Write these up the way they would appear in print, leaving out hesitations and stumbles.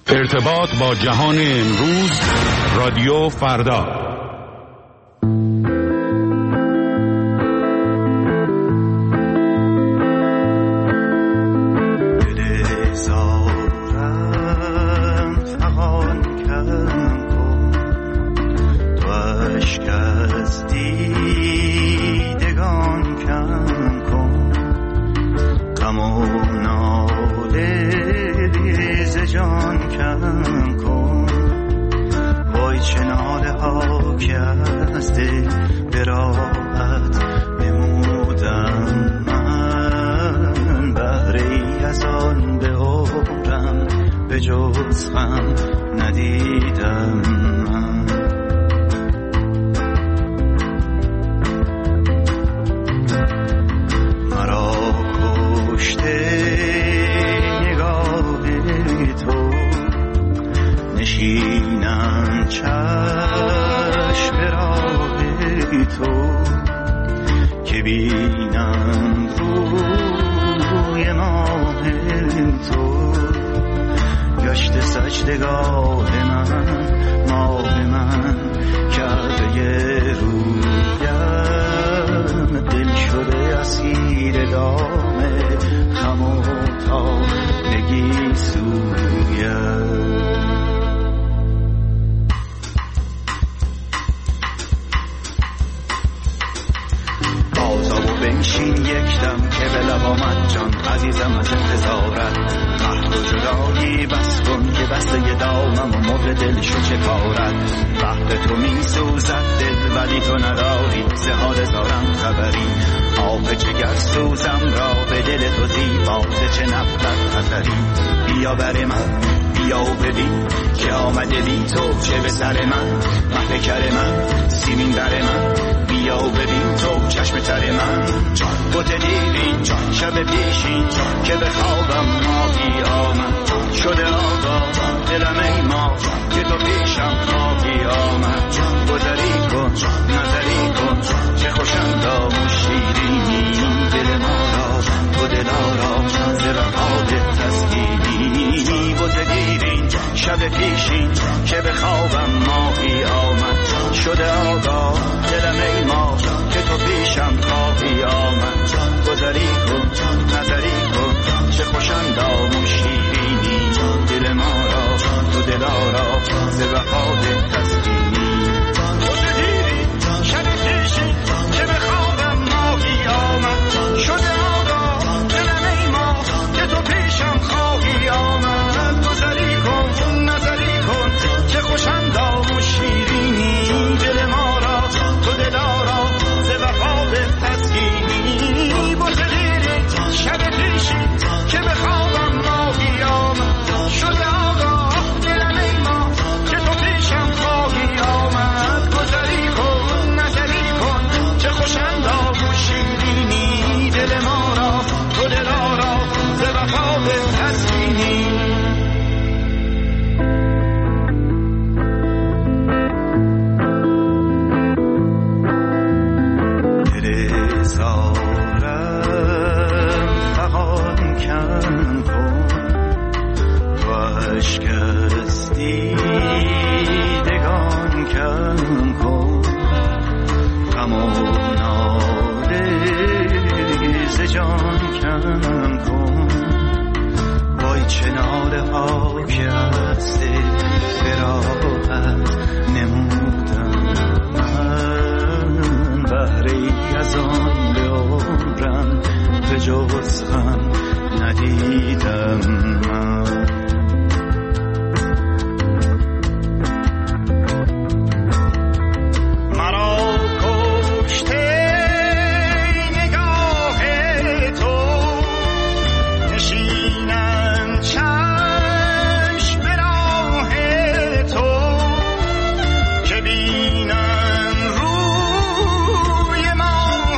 ارتباط با جهان امروز، رادیو فردا.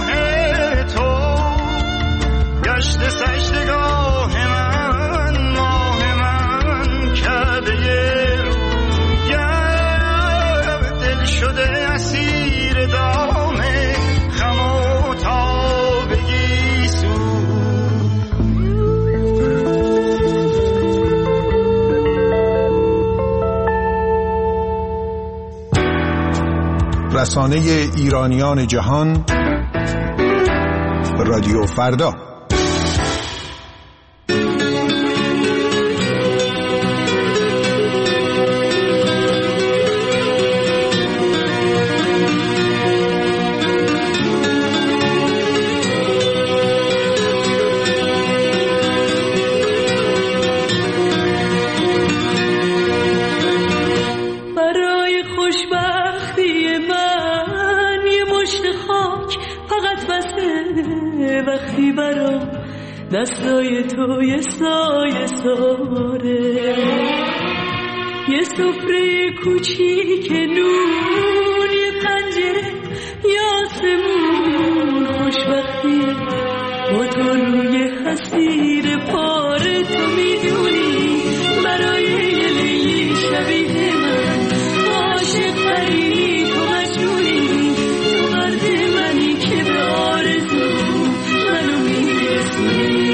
سجدگاه من رسانه ایرانیان جهان، رادیو فردا. دستای تو یه سایه ساره، یه سفره کوچیک نون، یه پنجره یاسمون، خوشبختی با تو روی حسیر پاره. تو میدونی برای یه لیلی شبیه من عاشق تری، تو مجنونی، تو مرد منی که به آرزو منو میرسونی.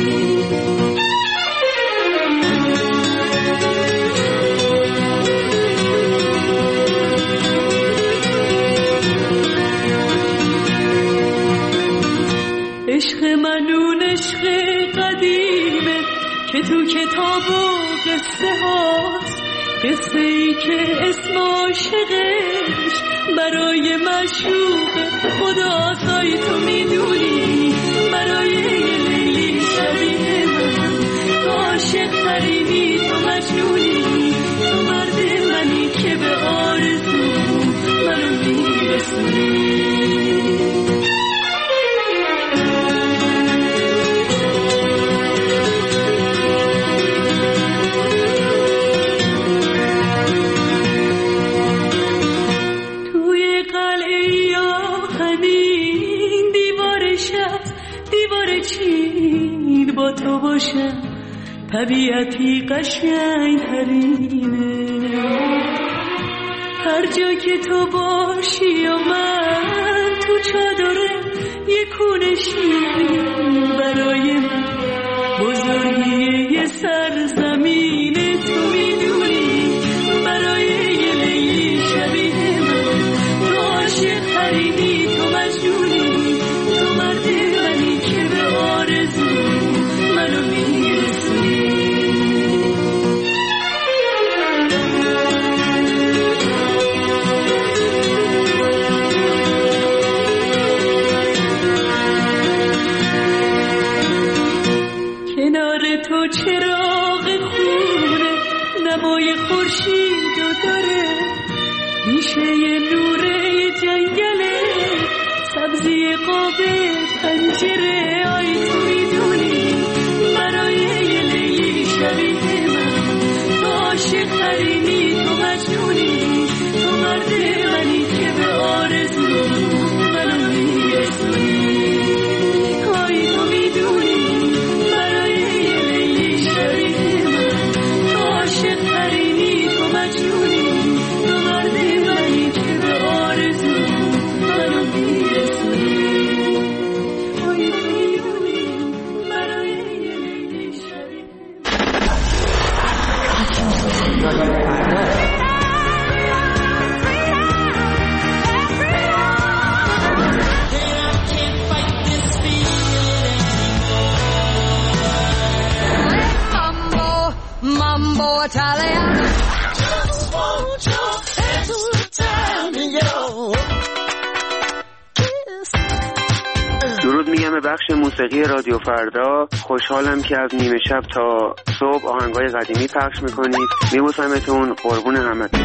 عشق منون عشق قدیمه که تو کتاب و قصه هاست، قصه ای که اسم عاشقش برای معشوق خداست. آی تو میدونی برای یه لیلی شبیه من تو عاشق ترینی، تو مجنونی، تو مرد منی که به آرزو منو میرسونی. با تو باشم طبیعتی قشنگ ترینه، هر جا که تو باشی و من تو چادره یه کونه شیرین، برای من بزرگی یه سرزمینه. تو میدونی برای یه لیلی شبیه من تو عاشق ترینی، تو مجنونی، تو مرد منی که به آرزو منو میرسونی. کنار تو چراغ خونه نمای خورشیدو داره، میشه یه نوره جنگله، سبزی قاب پنجره. آی تو میدونی برای یه لیلی شبیه من تو عاشق ترینی، تو مجنونی، تو مرد منی که به آرزو منو میرسونی. آی تو میدونی برای یه لیلی شبیه من تو عاشق ترینی، تو مجنونی، تو مرد منی که به آرزو منو میرسونی. Mambo Italian. درود میگم به بخش موسیقی رادیو فردا. خوشحالم که از نیمه شب تا صبح آهنگای قدیمی پخش میکنید. میبوسمتون، قربون همتون.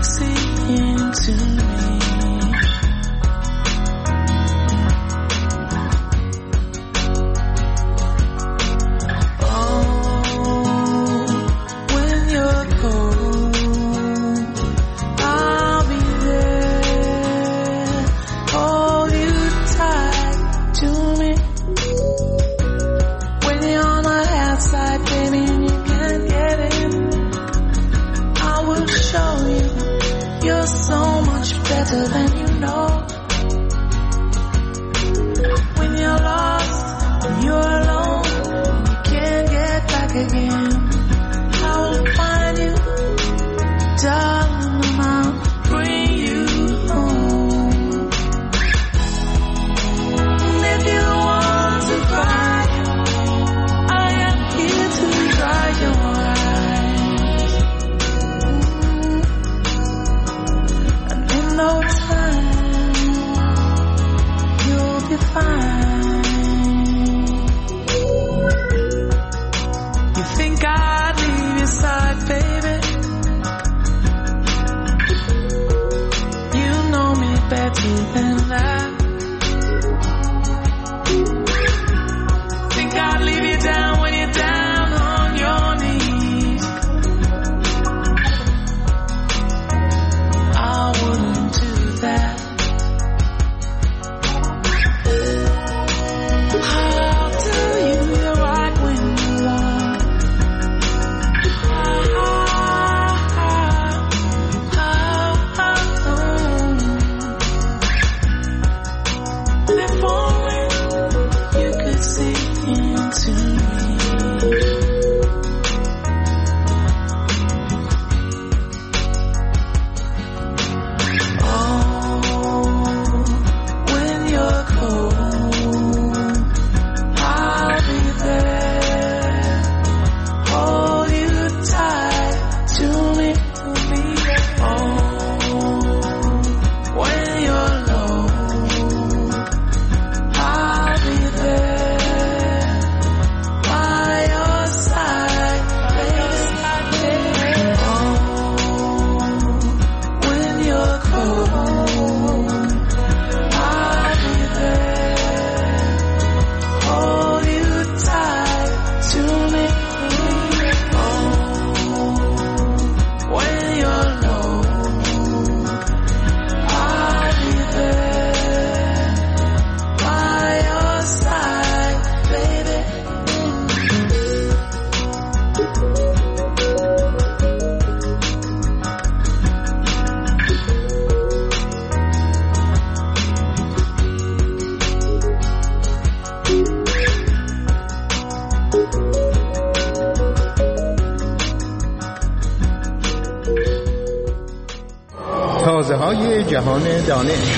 تازه‌های جهان دانش.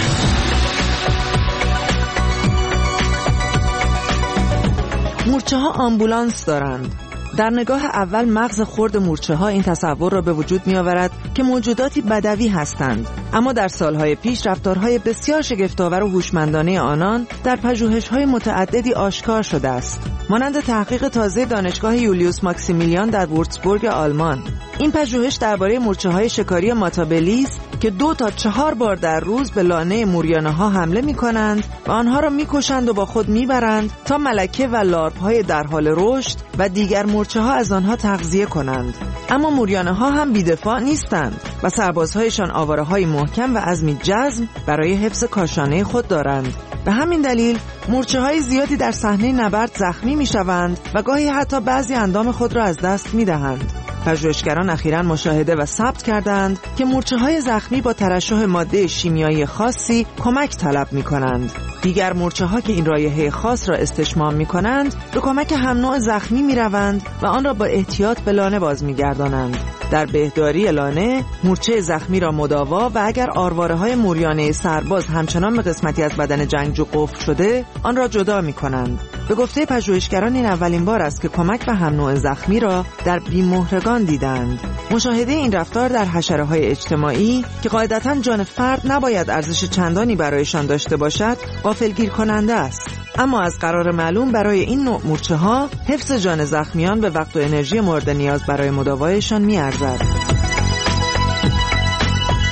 مورچه‌ها آمبولانس دارند. در نگاه اول مغز خرد مورچه‌ها این تصور را به وجود می‌آورد که موجوداتی بدوی هستند، اما در سالهای پیش رفتارهای بسیار شگفت‌آور و هوشمندانه آنان در پژوهش‌های متعددی آشکار شده است. مانند تحقیق تازه دانشگاه یولیوس ماکسیمیلیان در وورتزبورگ آلمان. این پژوهش درباره مورچه‌های شکاری ماتابلی است که 2 تا 4 بار در روز به لانه موریانه‌ها حمله می‌کنند و آنها را می‌کشند و با خود می‌برند تا ملکه و لارپ‌های در حال رشد و دیگر مورچه‌ها از آنها تغذیه کنند. اما موریانه‌ها هم بی‌دفاع نیستند و سربازهایشان آواره‌های محکم و عزمی جزم برای حفظ کاشانه خود دارند. به همین دلیل مورچه‌های زیادی در صحنه نبرد زخمی می‌شوند و گاهی حتی بعضی اندام خود را از دست می‌دهند. پژوهشگران اخیراً مشاهده و ثبت کردند که مورچه‌های زخمی با ترشح ماده شیمیایی خاصی کمک طلب می‌کنند. دیگر مورچه‌ها که این رایحه خاص را استشمام می‌کنند، به کمک هم نوع زخمی می‌روند و آن را با احتیاط به لانه باز می‌گردانند. در بهداری لانه، مورچه زخمی را مداوا و اگر آرواره‌های موریانه سرباز همچنان به قسمتی از بدن جنگجو قفل شده، آن را جدا می‌کنند. به گفته پژوهشگران این اولین بار است که کمک به هم نوع زخمی را در بیمهرگان دیدند. مشاهده این رفتار در حشره‌های اجتماعی که قاعدتاً جان فرد نباید ارزش چندانی برایشان داشته باشد، غافلگیر کننده است. اما از قرار معلوم برای این نوع مورچه‌ها حفظ جان زخمیان به وقت و انرژی مورد نیاز برای مداوایشان می‌ارزد.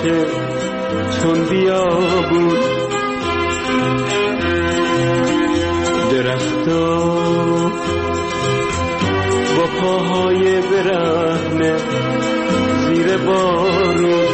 باشه چون بیابون، درختا با پاهای برهنه زیر بارون.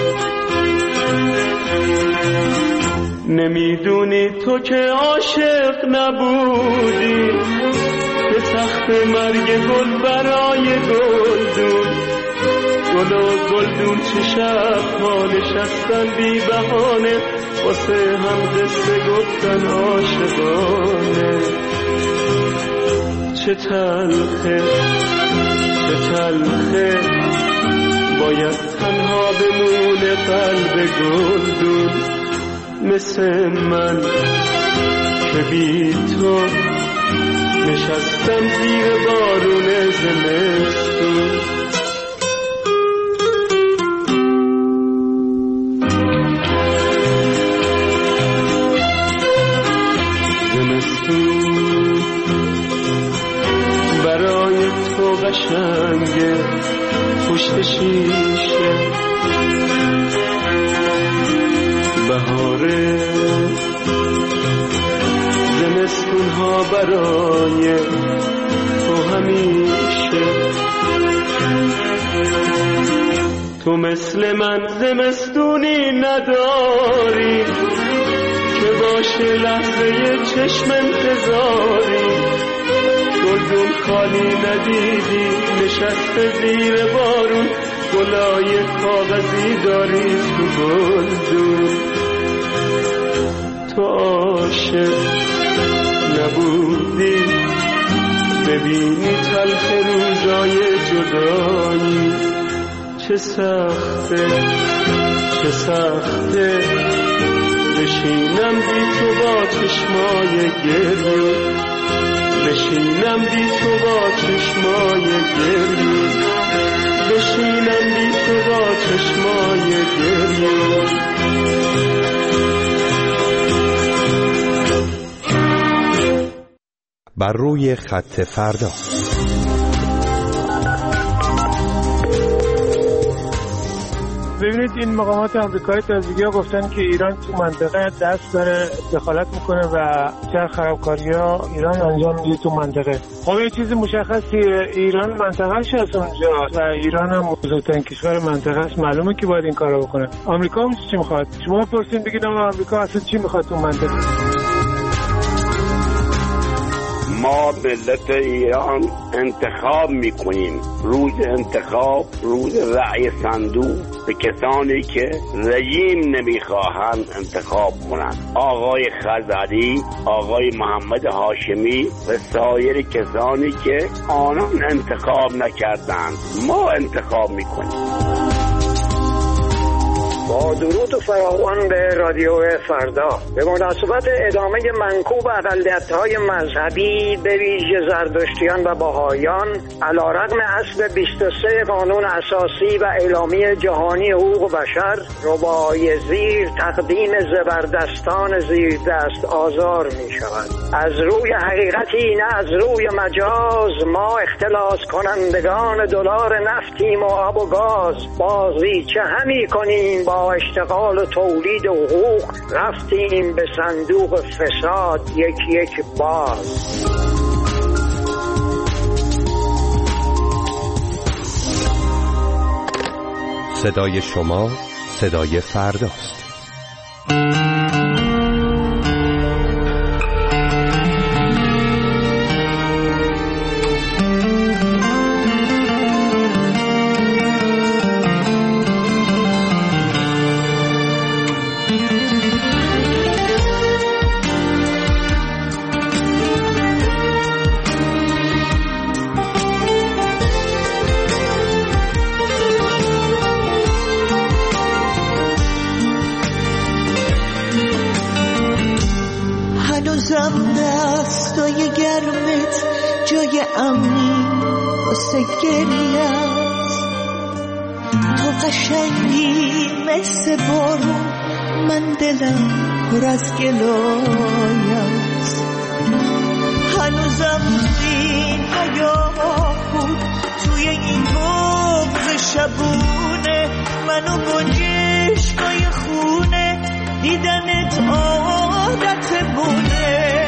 نمیدونی تو که عاشق نبودی به تخت مرگ گل برای گلدون. گل و گلدون چه شب‌ها نشستن بی بهانه واسه هم قصه گفتن عاشقانه. چه تلخه چه تلخه باید تنها بمونه قلب گلدون، مثل من که بی تو نشستم زیر بارون زمستون. زمستون برای تو قشنگه پشت شیشه، بهاره زمستون ها برای تو همیشه. تو مثل من زمستونی نداری که باشه لحظه چشم انتظاری. گلدون خالی ندیدی نشسته زیر بارون، گلای کاغذی داری تو گلدون. تو عاشق نبودی ببینی تلخ روزای جدایی. چه سخته چه سخته بشینم بی تو با چشمای گریون، بشینم بی تو با چشمای گریون، بشینم بی تو با چشمای گریون. بر روی خط فردا. ببینید این مقامات آمریکایی تازگی‌ها گفتن که ایران تو منطقه دست داره دخالت میکنه و چه خرابکاری‌ها ایران انجام میده تو منطقه. خب یه چیز مشخصی ایران منطقه‌اش هست اونجا و ایران هم بزرگترین کشور منطقه است، معلومه که باید این کارو بکنه. آمریکا هم چی میخواد؟ شما پرسین بگید آمریکا اصلا چی میخواد تو منطقه؟ ما ملت ایران انتخاب میکنیم، روز انتخاب روز رأی صندوق به کسانی که رژیم نمیخواهند انتخاب کنند. آقای خزعلی، آقای محمد هاشمی و سایر کسانی که آنان انتخاب نکردند ما انتخاب میکنیم. با درود و فراوان به رادیو فردا، به مناسبت ادامه منکوب اقلیت‌های مذهبی به ویژه زرتشتیان و بهائیان علیرغم اصل 23 قانون اساسی و اعلامیه جهانی حقوق بشر، ربای زیر تقدیم زبردستان زیر دست آزار می شود. از روی حقیقتی نه از روی مجاز ما اختلاس کنندگان دلار نفتیم و آب و گاز. بازی چه همی کنیم با اشتغال و تولید حقوق، رفتیم به صندوق فساد یک یک باز. صدای شما صدای فرداست. دستای گرمت جای امنی واسه گریه‌ست، تو قشنگی مثل بارون، من دلم پر از گلایست. هنوزم توی این حیات بود، توی این بغض شبونه منو گنجشکای دیدنت عادت بونه،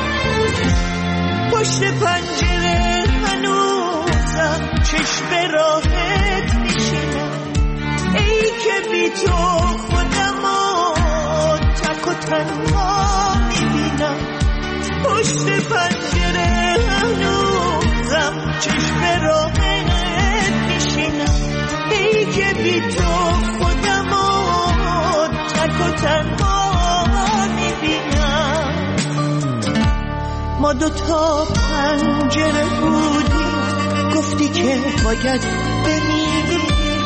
پشت پنجره هنوزم چشم راحت میشینم، ای که بی تو خودمو تک و تنها میبینم، پشت پنجره هنوزم چشم راحت میشینم، ای که بی تو خودمو تک و تنها میبینم. ما دوتا پنجره بودیم، گفتی که باید بمیری،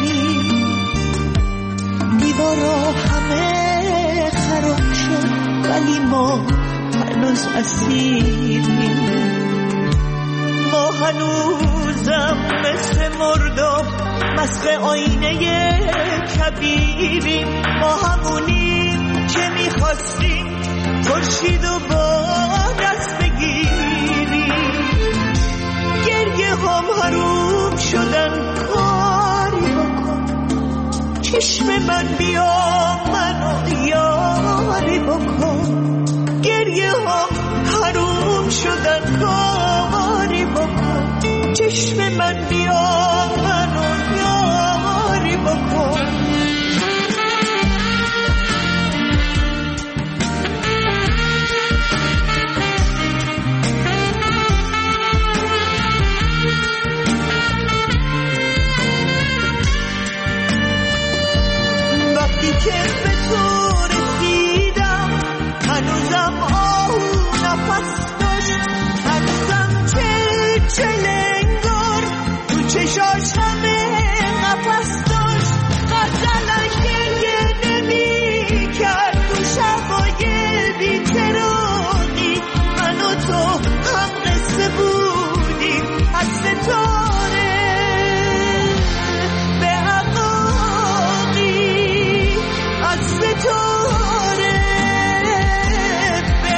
دیوارا همه خراب شد ولی ما هنوز اسیریم، ما هنوزم مثل مردم مسخ آینه کبیریم، ما همونیم که میخواستیم خورشید و با دست بگیریم، گریه هم حروم شدن کاری بکن، چشم من بیا منو یاری بکن، گریه هم حروم شدن کاری بکن، چشم من بیا منو یاری بکن. وقتی که به تو رسیدم هنوزم آهو نفس داشت، هنوزم چلنگار تو چشاش همه نفس داشت، غزلش گریه نمی کرد تو شبای بی‌چراغی، من و تو هم قصه بودیم از ستاره به عقاقی، از ستاره به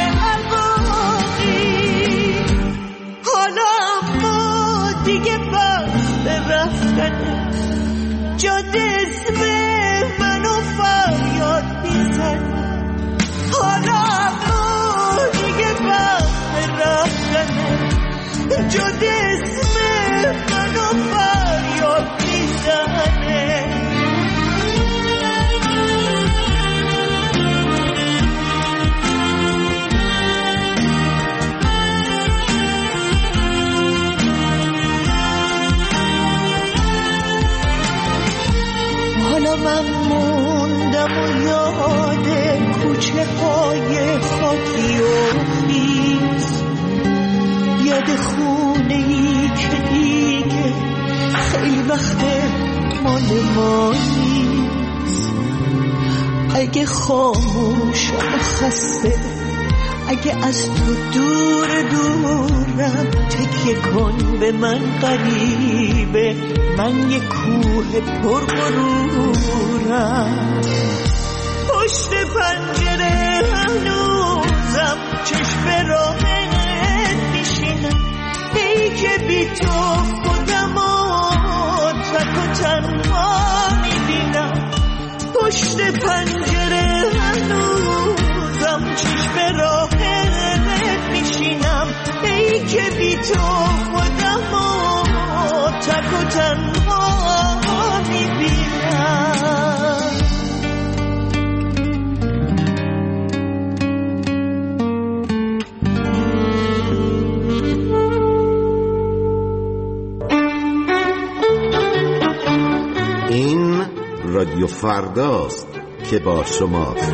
عقاقی. حالا ما دیگه وقت رفتنه، جاده اسم منو فریاد میزنه، حالا ما دیگه وقت رفتنه، جاده اسم منو فریاد میزنه. حالا من موندم و یاد کوچه های خاکی و خیز، یاد خونه ای که دیگه خیلی وقت مال ما نیست. اگه خاموشم و خسته، اگه از تو دور دورم، تکیه کن به من غریبه، من یه کوه پرغرورم، پشت پنجره هنوزم چشم راحت میشینم، ای که بی تو خودمو تک و تنها میبینم، پشت پنجره هنوزم چشم راحت میشینم، ای که بی تو خودمو تک و تنها میبینم. این رادیو فرداست که با شماست.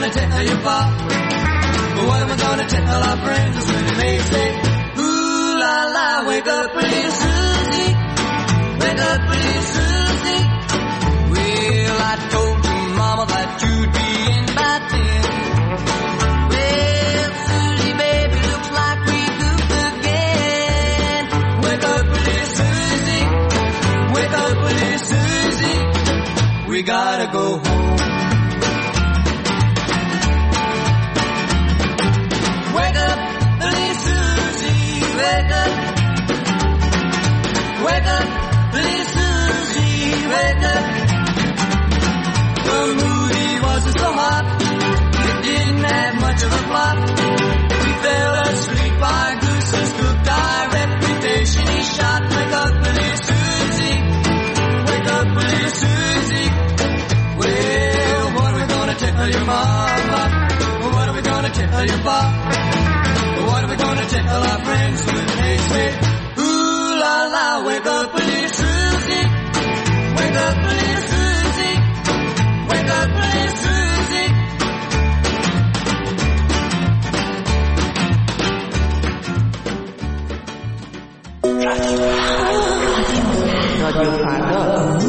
What am I gonna tell our friends when they say, ooh la la, wake up, pretty Susie. Wake up, pretty Susie. Well, I told your mama that you'd be in by 10. Well, Susie, baby, looks like we goofed again. Wake up, pretty Susie. Wake up, pretty Susie. We gotta go home. Wake up, pretty Susie. Wake up. Wake up, pretty Susie. Wake up. The movie wasn't so hot. It didn't have much of a plot. We fell asleep. Our gooses cooked. Our reputation he shot. Wake up, pretty Susie. Wake up, pretty Susie. Well, what are we gonna tell your mama? What are we gonna tell your pop? What are we gonna tell our friends when they say, ooh la la, wake up, pretty Susie. Wake up, pretty Susie. Wake up, pretty Susie. رادیو فردا.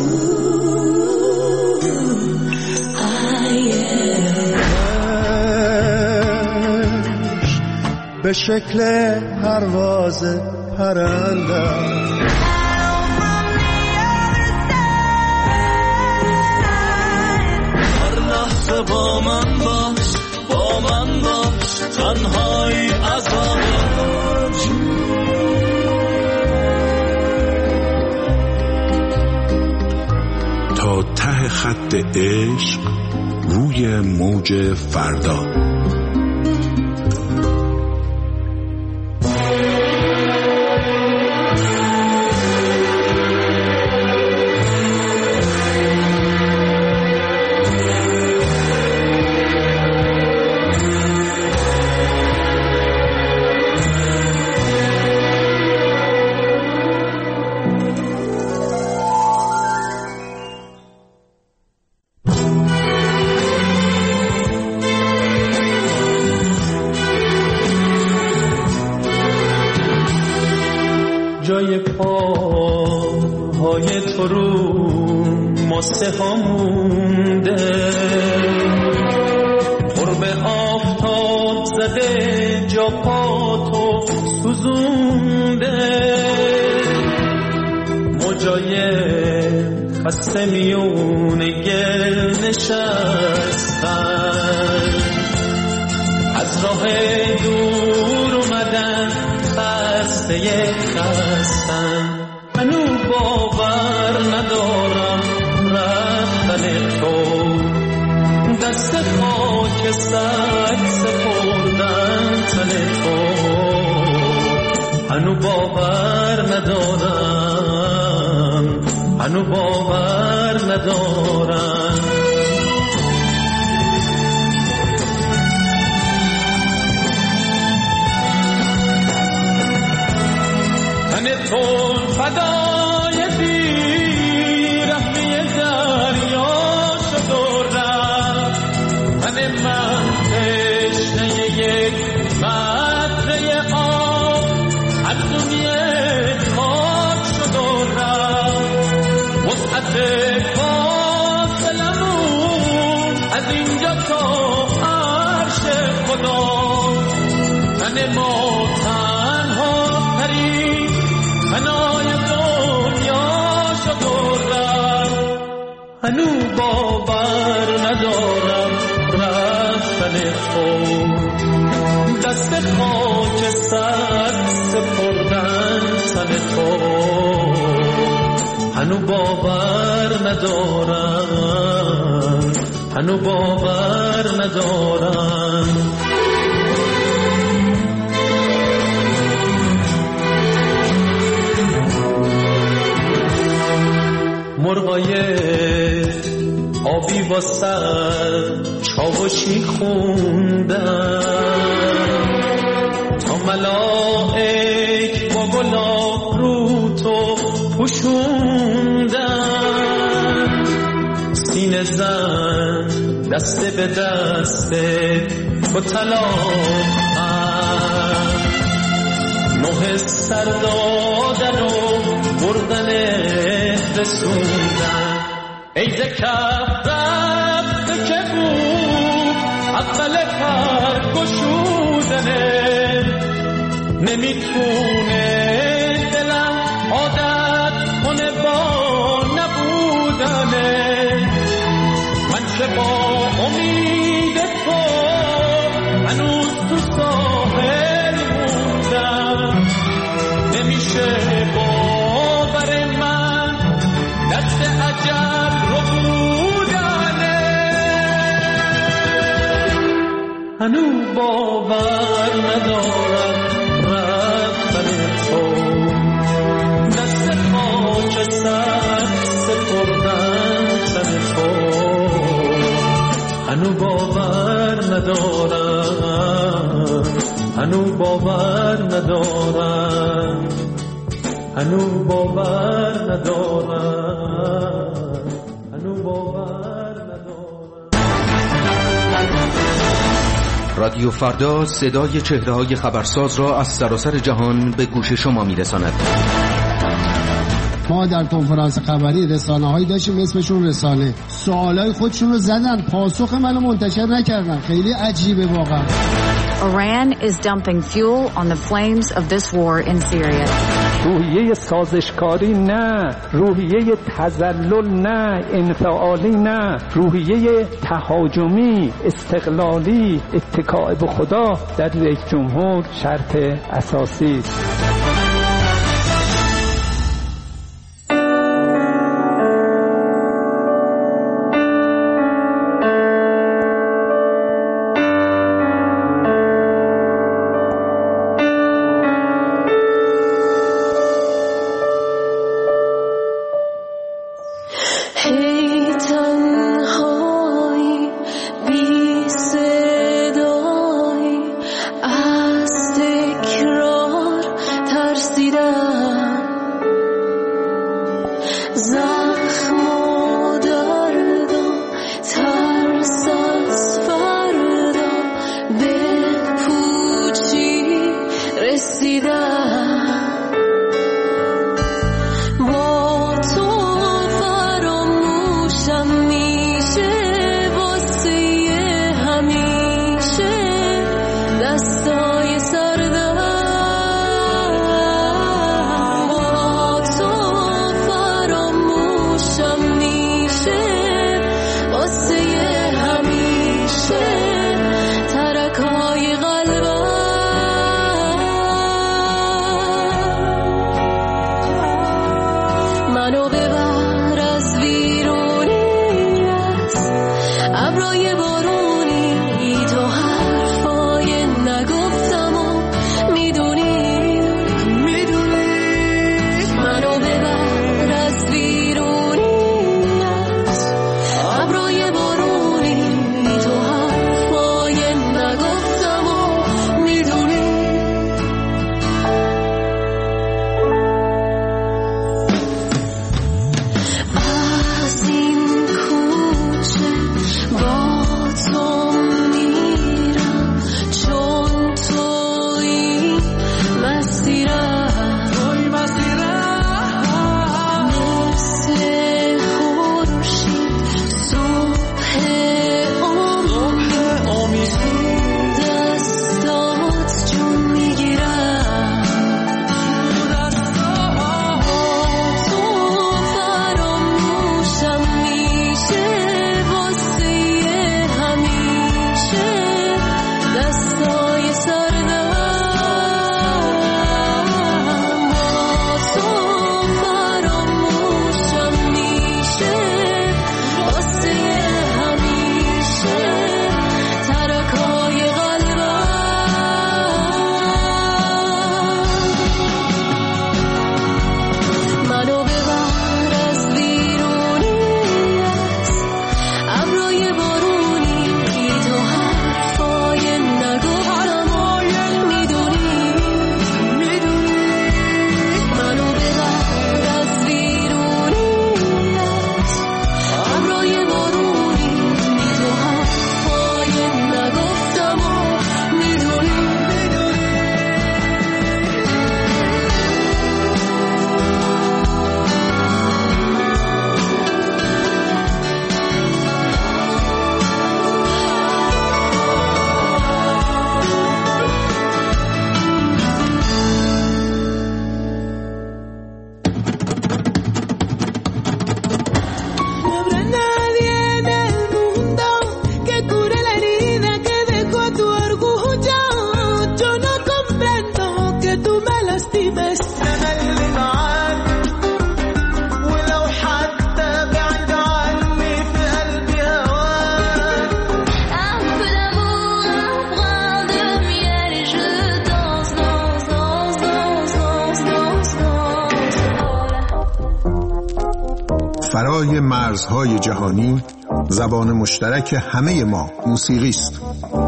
به شکل پرواز پرندم هر لحظه با من باش تنهایی عذابش تا ته خط عشق روی موج فردا. جای پاهای تو رو ماسه ها مونده، قرب آفتاب زده جا پا تو سوزونده، موجای خسته میون گل نشستن، از راه دور اومدن خسته خستن، منو باور ندارم رفتن تو، دست خاک سگ سپردن تن تو، منو باور ندارم، منو باور ندارم. تو فدای بیرحمی دریا شد و رفت، من تشنه یک قطره آب از دنیای خاک شد و رفت، وسعت فاصلمون از اینجا تا عرش خدا، من ما تنها ترین منای دنیا شد و رفت، هنو باور ندارم رفتن تو، دست خاک سر سپردن تن تو، هنو باور ندارم، هنو باور ندارم. مرغای آبی با سر چاوشی خوندن، تا ملائک با گلاب رو تو پوشوندن، سینه زن دست به دست تو طلاق، نه سر دادن و بردن رسوندن. ای ز کف رفته که بود اول پر گشودنه، نمیتونه دلم عادت کنه با نبودنه. من که با امید تو هنوز تو ساحل موندم، نمیشه باور من دست اجل رو بودنه. هنوز باور ندارم رفتن تو، دست خاک سر سپردن تن تو. هنوز باور ندارم، هنوز باور ندارم، هنوز باور ندارم، هنوز باور ندارم. رادیو فردا صدای چهره‌های خبرساز را از سراسر جهان به گوش شما می‌رساند. ما در کنفرانس خبری رسانه‌هایی داشتیم اسمشون رساله، سوالای خودشون رو زدن، پاسخ منو منتشر نکردن. خیلی عجیبه واقعا. Iran is dumping fuel on the flames of this war in Syria. روحیه سازشکاری نه، روحیه تذلل نه، انفعالی نه، روحیه تهاجمی، استقلالی، اتکاء به خدا در رئیس جمهور شرط اساسی است. برای مرزهای جهانی زبان مشترک همه ما موسیقی است.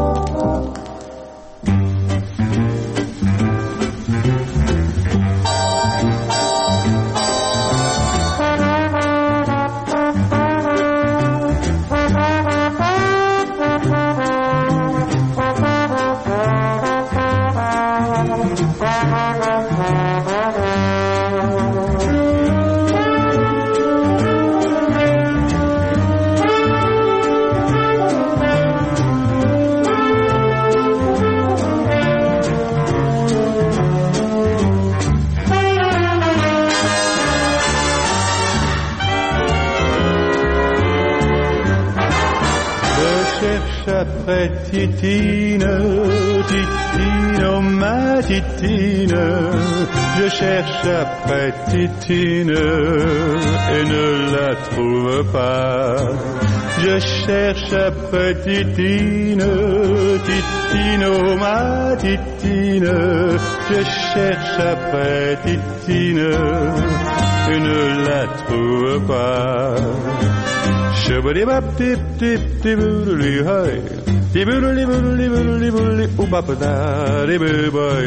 Titine, Titine, oh ma Titine, je cherche après Titine et ne la trouve pas. Je cherche après Titine, Titine, oh ma Titine, je cherche après Titine et ne la trouve pas. Shabadi bap tip tip tibuli hay. Dibuli buli buli buli ubabda dibi boy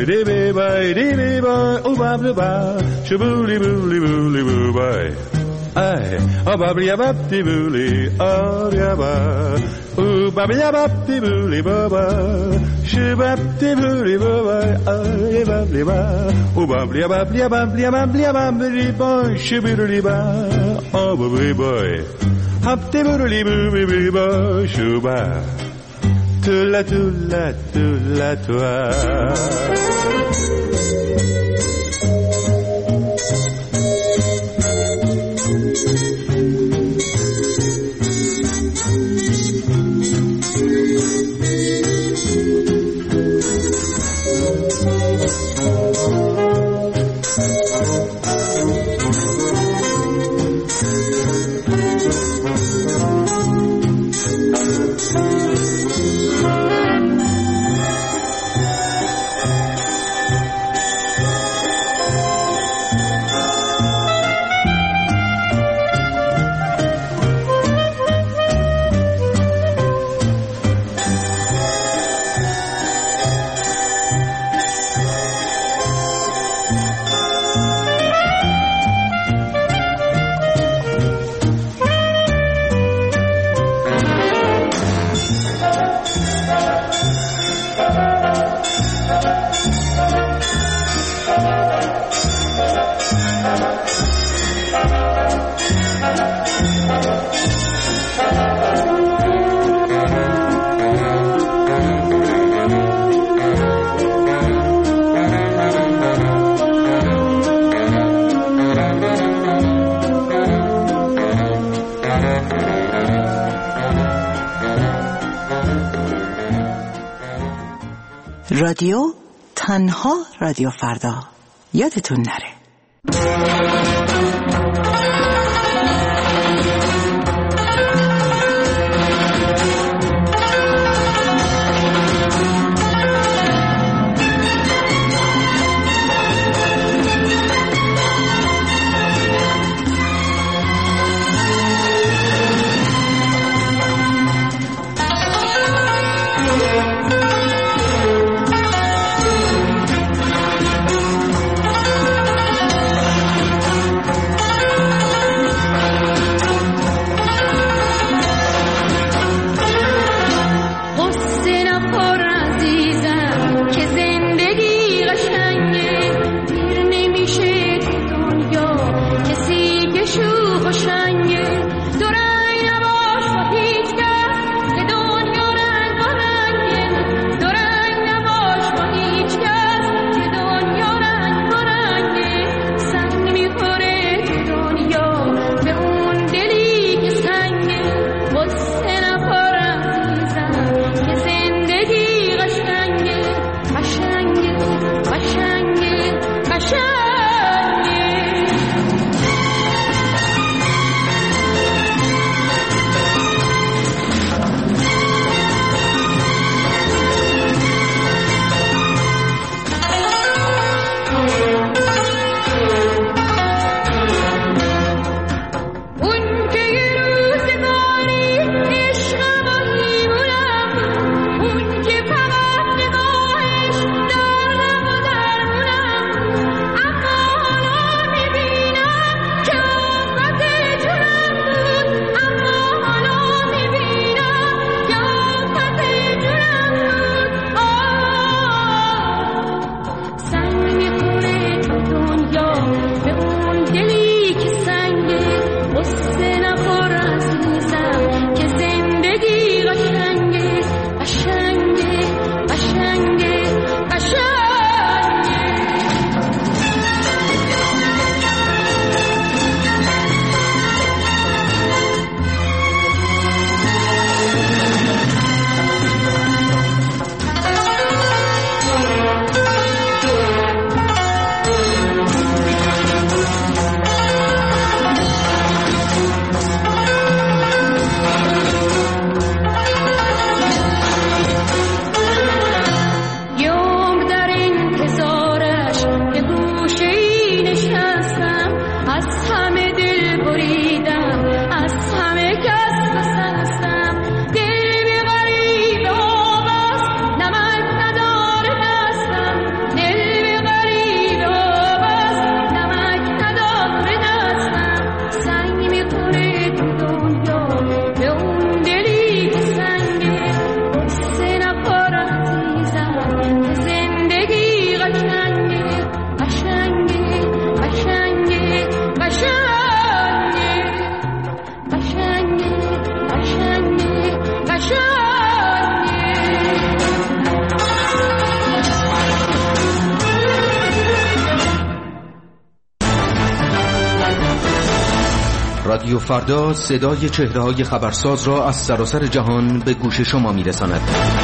ubabda shibuli buli buli boy ay ubabli abab dibuli aryaba ubabli abab dibuli baba shibab dibuli boy aybabli ba ubabli abab boy shibuli ba ubabli boy hab dibuli buli boy shuba Tula, tula, tula, tula. رادیو تنها رادیو فردا یادتون نره. رادیو فردا صدای چهره‌های خبرساز را از سراسر جهان به گوش شما میرساند.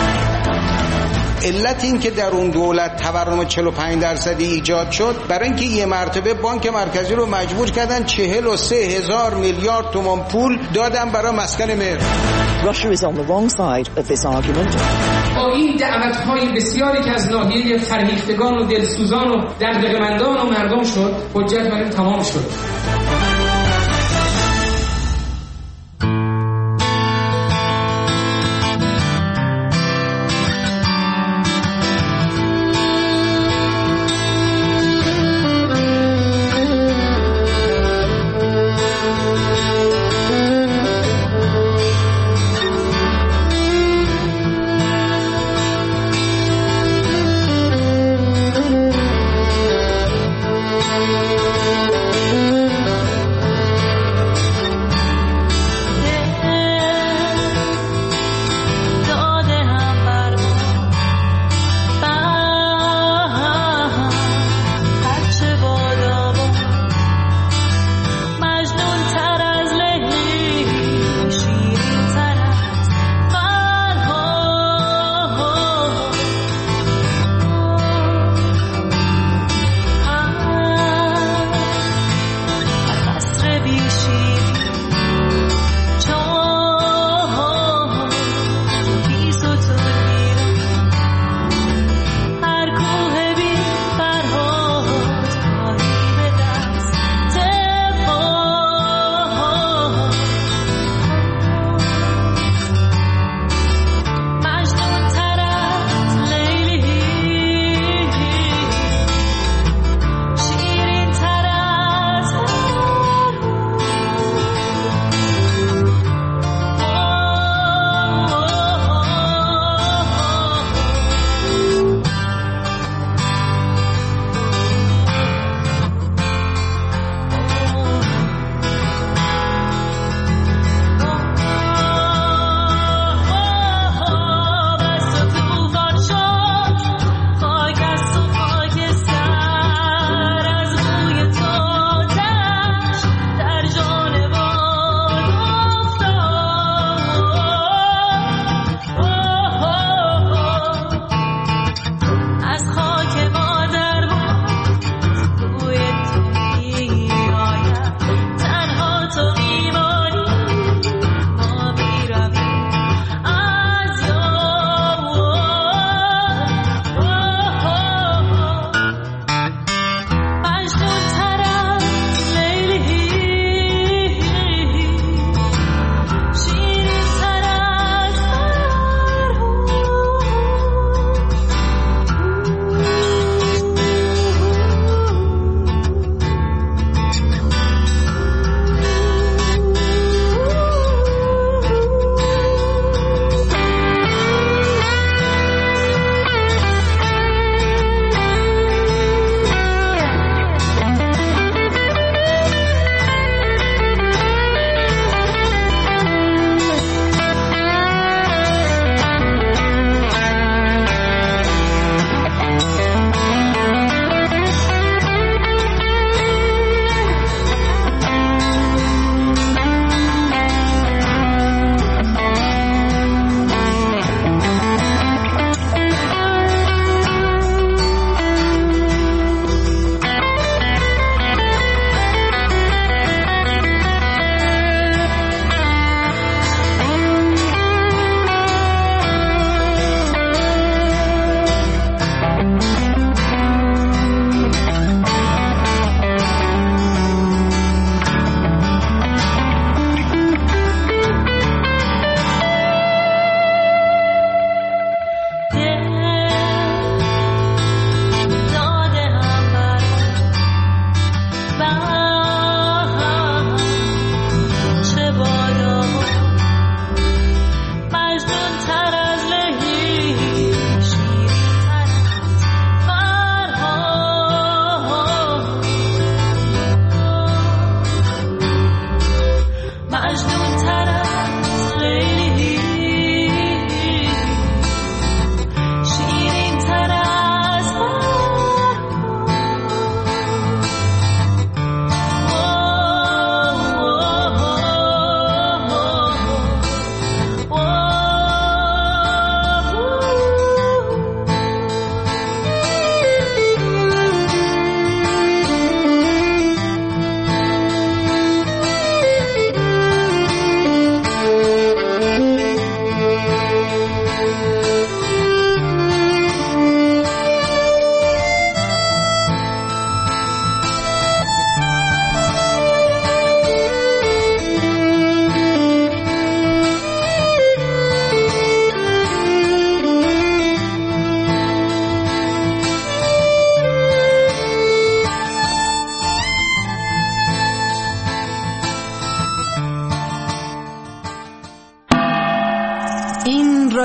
علت این که در اون دولت تورم 45% ایجاد شد برای اینکه یه مرتبه بانک مرکزی رو مجبور کردن 43,000 میلیارد تومان پول دادن برای مسکن مهر. Russia is on the wrong side of this argument. با این دعوت‌های بسیاری که از ناحیه فرهیختگان و دلسوزان و دغدغه‌مندان و مردم شد، حجت برای تمام شد.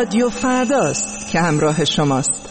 رادیو فرداست که همراه شماست.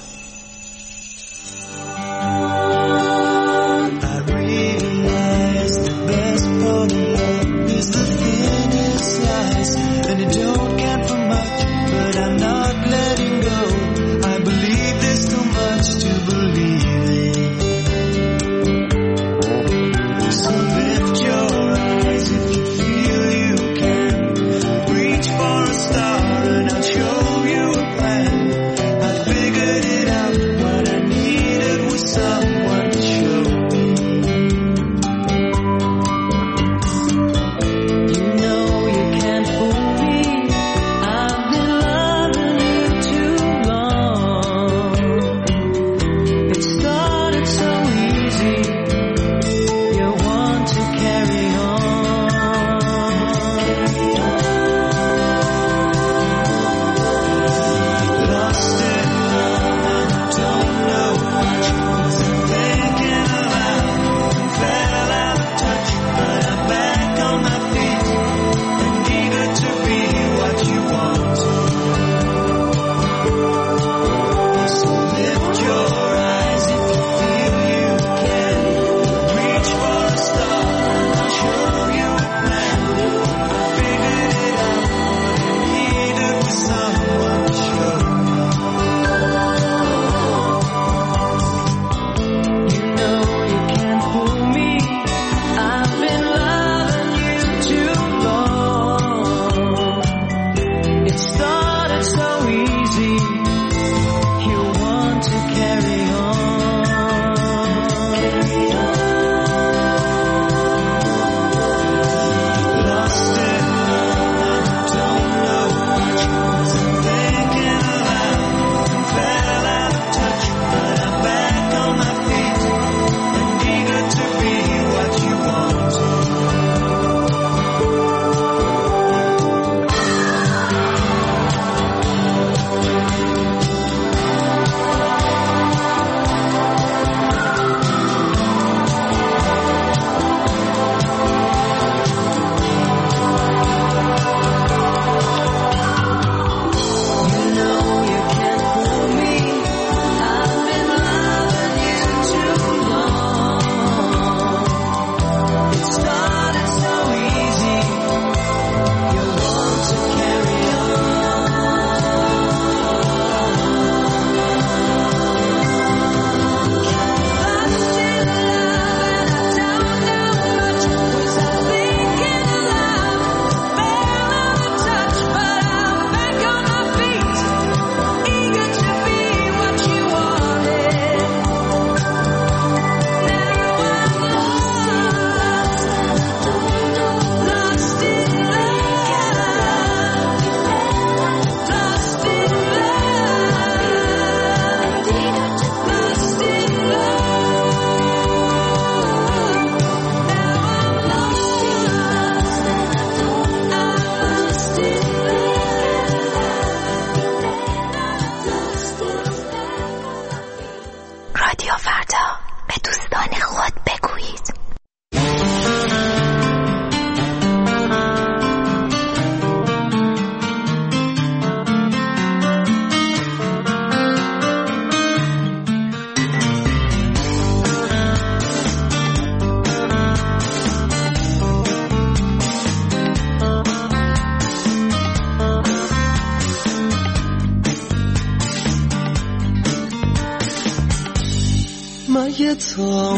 مگه تا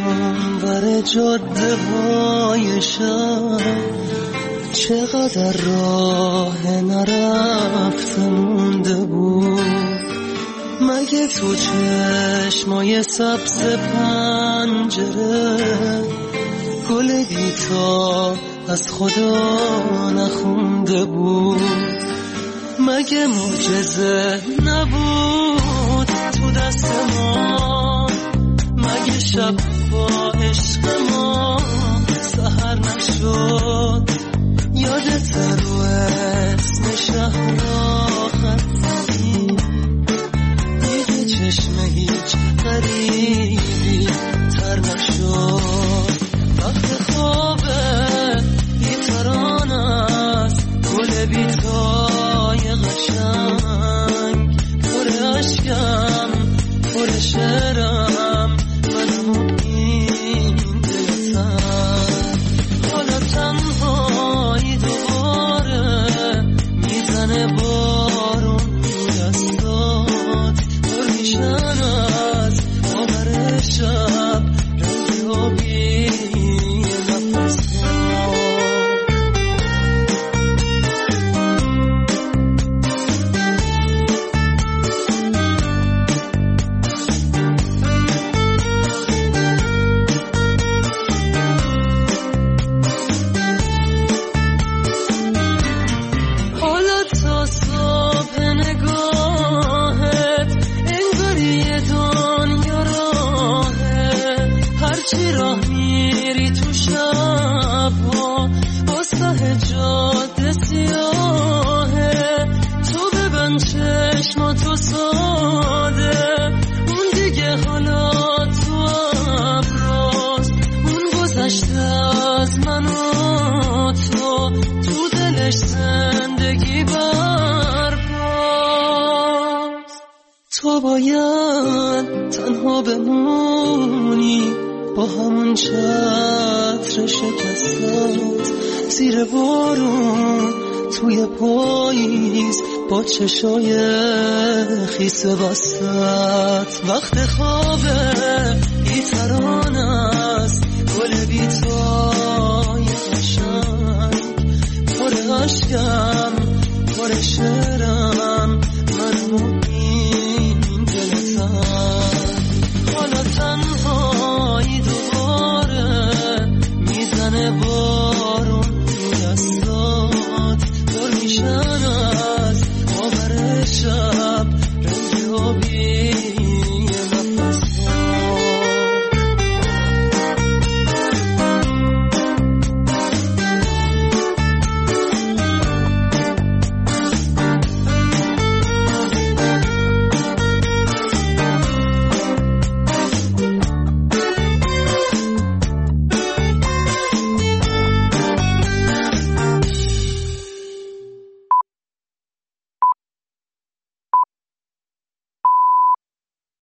بر جاده های شهر چقدر راه نرفته مونده بود؟ مگه تو چشمای سبز پنجره گل بیتا از خدا نخونده بود؟ مگه معجزه نبود تو دست ما؟ مگه شب با عشق ما سحر نشد؟ یادت رو اسم شهر خط زدی دیگه چشم هیچ غریبی تر نشد؟ وقت خوابه بیتران است گل بیتای قشنگ شعرم منم این دلتن حالا تنهایی دوباره میزنه بارون دستات پرمیشن از آبر شب رنگ آبی نفس چی راه میری تو شبها واسه جاده سیاهه تو ببند چشماتو ساده اون دیگه حالا تو ابراز اون گذشته از من و تو دلش زندگی برپاست تو باید تنها بمونی با همون چتر شکستت زیر بارون توی پاییز با چشای خیس بستت وقت خوابه ای ترانه